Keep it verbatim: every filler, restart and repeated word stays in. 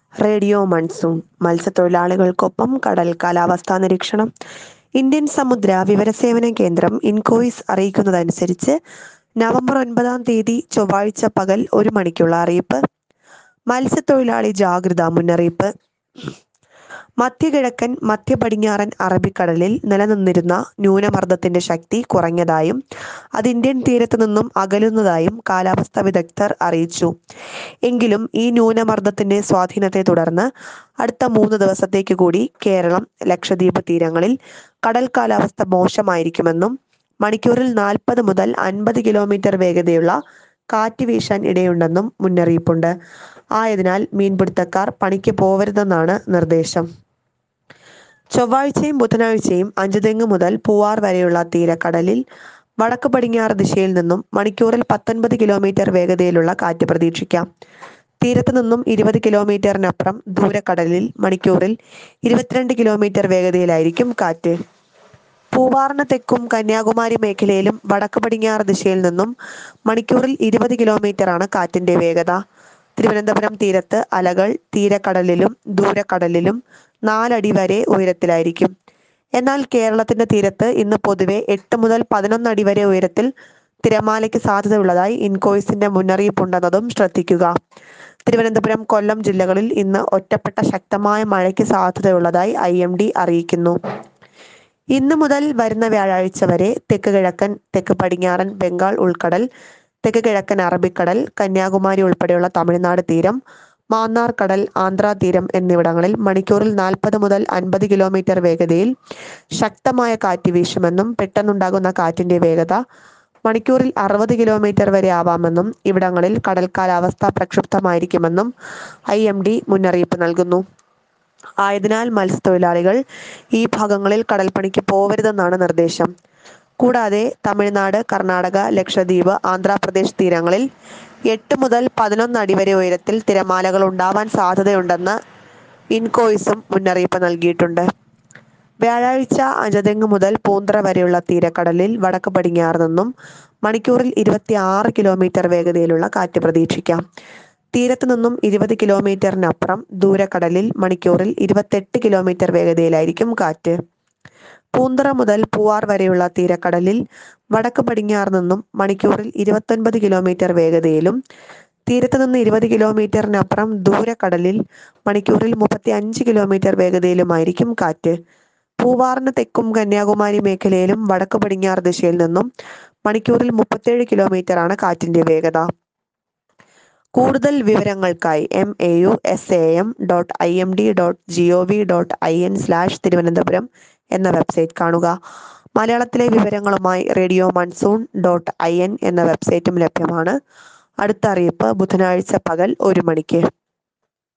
Radio monsoon മത്സ്യത്തൊഴിലാളികൾക്കൊപ്പം കടൽ കാലാവസ്ഥാ നിരീക്ഷണം. ഇന്ത്യൻ സമുദ്ര വിവരസേവന കേന്ദ്രം ഇൻകോയിസ് അറിയിക്കുന്നതനുസരിച്ച് നവംബർ ഒൻപതാം തീയതി ചൊവ്വാഴ്ച പകൽ ഒരു മണിക്കുള്ള അറിയിപ്പ്. മത്സ്യത്തൊഴിലാളി ജാഗ്രതാ മുന്നറിയിപ്പ്. മധ്യകിഴക്കൻ മധ്യ പടിഞ്ഞാറൻ അറബിക്കടലിൽ നിലനിന്നിരുന്ന ന്യൂനമർദ്ദത്തിന്റെ ശക്തി കുറഞ്ഞതായും അത് ഇന്ത്യൻ തീരത്തു നിന്നും അകലുന്നതായും കാലാവസ്ഥാ വിദഗ്ധർ അറിയിച്ചു. എങ്കിലും ഈ ന്യൂനമർദ്ദത്തിന്റെ സ്വാധീനത്തെ തുടർന്ന് അടുത്ത മൂന്ന് ദിവസത്തേക്ക് കൂടി കേരളം, ലക്ഷദ്വീപ് തീരങ്ങളിൽ കടൽ കാലാവസ്ഥ മോശമായിരിക്കുമെന്നും മണിക്കൂറിൽ നാൽപ്പത് മുതൽ അൻപത് കിലോമീറ്റർ വേഗതയുള്ള കാറ്റ് വീശാൻ ഇടയുണ്ടെന്നും മുന്നറിയിപ്പുണ്ട്. ആയതിനാൽ മീൻപിടുത്തക്കാർ പണിക്ക് പോവരുതെന്നാണ് നിർദ്ദേശം. ചൊവ്വാഴ്ചയും ബുധനാഴ്ചയും അഞ്ചുതെങ്ങ് മുതൽ പൂവാർ വരെയുള്ള തീരക്കടലിൽ വടക്ക് പടിഞ്ഞാറ് ദിശയിൽ നിന്നും മണിക്കൂറിൽ പത്തൊൻപത് കിലോമീറ്റർ വേഗതയിലുള്ള കാറ്റ് പ്രതീക്ഷിക്കാം. തീരത്ത് നിന്നും ഇരുപത് കിലോമീറ്ററിനപ്പുറം ദൂരക്കടലിൽ മണിക്കൂറിൽ ഇരുപത്തിരണ്ട് കിലോമീറ്റർ വേഗതയിലായിരിക്കും കാറ്റ്. പൂവാറിന് തെക്കും കന്യാകുമാരി മേഖലയിലും വടക്ക് പടിഞ്ഞാറ് ദിശയിൽ നിന്നും മണിക്കൂറിൽ ഇരുപത് കിലോമീറ്ററാണ് കാറ്റിന്റെ വേഗത. തിരുവനന്തപുരം തീരത്ത് അലകൾ തീരക്കടലിലും ദൂരക്കടലിലും നാലടി വരെ ഉയരത്തിലായിരിക്കും. എന്നാൽ കേരളത്തിന്റെ തീരത്ത് ഇന്ന് പൊതുവെ എട്ട് മുതൽ പതിനൊന്ന് അടി വരെ ഉയരത്തിൽ തിരമാലയ്ക്ക് സാധ്യതയുള്ളതായി ഇൻകോയിസിന്റെ മുന്നറിയിപ്പുണ്ടെന്നതും ശ്രദ്ധിക്കുക. തിരുവനന്തപുരം, കൊല്ലം ജില്ലകളിൽ ഇന്ന് ഒറ്റപ്പെട്ട ശക്തമായ മഴയ്ക്ക് സാധ്യതയുള്ളതായി ഐ എം ഡി അറിയിക്കുന്നു. ഇന്ന് മുതൽ വരുന്ന വ്യാഴാഴ്ച വരെ തെക്ക് കിഴക്കൻ, തെക്ക് പടിഞ്ഞാറൻ ബംഗാൾ ഉൾക്കടൽ, തെക്ക് കിഴക്കൻ അറബിക്കടൽ, കന്യാകുമാരി ഉൾപ്പെടെയുള്ള തമിഴ്നാട് തീരം, മാന്നാർ കടൽ, ആന്ധ്രാ തീരം എന്നിവിടങ്ങളിൽ മണിക്കൂറിൽ നാൽപ്പത് മുതൽ അൻപത് കിലോമീറ്റർ വേഗതയിൽ ശക്തമായ കാറ്റ് വീശുമെന്നും പെട്ടെന്നുണ്ടാകുന്ന കാറ്റിന്റെ വേഗത മണിക്കൂറിൽ അറുപത് കിലോമീറ്റർ വരെ ആവാമെന്നും ഇവിടങ്ങളിൽ കടൽ കാലാവസ്ഥ പ്രക്ഷുബ്ധമായിരിക്കുമെന്നും ഐ എം ഡി മുന്നറിയിപ്പ് നൽകുന്നു. ആയതിനാൽ മത്സ്യത്തൊഴിലാളികൾ ഈ ഭാഗങ്ങളിൽ കടൽപ്പണിക്ക് പോവരുതെന്നാണ് നിർദ്ദേശം. കൂടാതെ തമിഴ്നാട്, കർണാടക, ലക്ഷദ്വീപ്, ആന്ധ്രാപ്രദേശ് തീരങ്ങളിൽ എട്ട് മുതൽ പതിനൊന്ന് അടി വരെ ഉയരത്തിൽ തിരമാലകൾ ഉണ്ടാവാൻ സാധ്യതയുണ്ടെന്ന് ഇൻകോയിസും മുന്നറിയിപ്പ് നൽകിയിട്ടുണ്ട്. വ്യാഴാഴ്ച അഞ്ചുതെങ്ങ് മുതൽ പൂന്തറ വരെയുള്ള തീരക്കടലിൽ വടക്ക് പടിഞ്ഞാറ് നിന്നും മണിക്കൂറിൽ ഇരുപത്തി ആറ് കിലോമീറ്റർ വേഗതയിലുള്ള കാറ്റ് പ്രതീക്ഷിക്കാം. തീരത്ത് നിന്നും ഇരുപത് കിലോമീറ്ററിനപ്പുറം ദൂരക്കടലിൽ മണിക്കൂറിൽ ഇരുപത്തെട്ട് കിലോമീറ്റർ വേഗതയിലായിരിക്കും കാറ്റ്. പൂന്തറ മുതൽ പൂവാർ വരെയുള്ള തീരക്കടലിൽ വടക്ക് പടിഞ്ഞാറ് നിന്നും മണിക്കൂറിൽ ഇരുപത്തൊൻപത് കിലോമീറ്റർ വേഗതയിലും തീരത്ത് നിന്ന് ഇരുപത് കിലോമീറ്ററിനപ്പുറം ദൂരക്കടലിൽ മണിക്കൂറിൽ മുപ്പത്തി അഞ്ച് കിലോമീറ്റർ വേഗതയിലുമായിരിക്കും കാറ്റ്. പൂവാറിന് തെക്കും കന്യാകുമാരി മേഖലയിലും വടക്ക് പടിഞ്ഞാറ് ദിശയിൽ നിന്നും മണിക്കൂറിൽ മുപ്പത്തേഴ് കിലോമീറ്റർ ആണ് കാറ്റിന്റെ വേഗത. കൂടുതൽ വിവരങ്ങൾക്കായി M A U S A M dot I M D dot G O V dot I N slash Thiruvananthapuram എന്ന വെബ്സൈറ്റ് കാണുക. മലയാളത്തിലെ വിവരങ്ങളുമായി radio monsoon dot I N എന്ന വെബ്സൈറ്റും ലഭ്യമാണ്. അടുത്ത അറിയിപ്പ് ബുധനാഴ്ച പകൽ ഒരു മണിക്ക്.